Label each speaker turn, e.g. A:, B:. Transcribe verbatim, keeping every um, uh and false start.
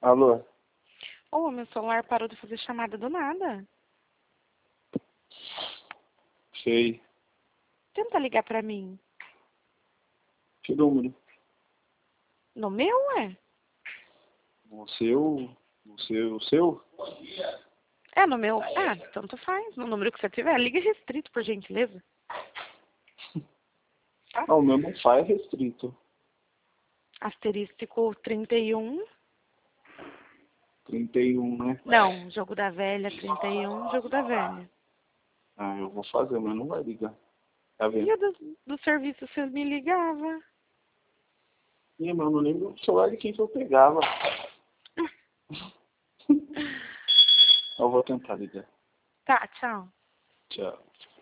A: Alô?
B: Ô, meu celular parou de fazer chamada do nada.
A: Sei.
B: Tenta ligar pra mim.
A: Que número?
B: No meu, ué?
A: O seu? O seu? O seu?
B: É, no meu. Ah, tanto faz. No número que você tiver. Liga restrito, por gentileza.
A: Ah, o meu não faz restrito.
B: Asterístico trinta e um.
A: trinta e um, né?
B: Não, jogo da velha, trinta e um, jogo da velha.
A: Ah, eu vou fazer, mas não vai ligar. Tá
B: E
A: vendo?
B: o do, do serviço você me ligava?
A: Ih, mas eu não lembro o celular de quem que eu pegava. Eu vou tentar ligar.
B: Tá, tchau.
A: Tchau.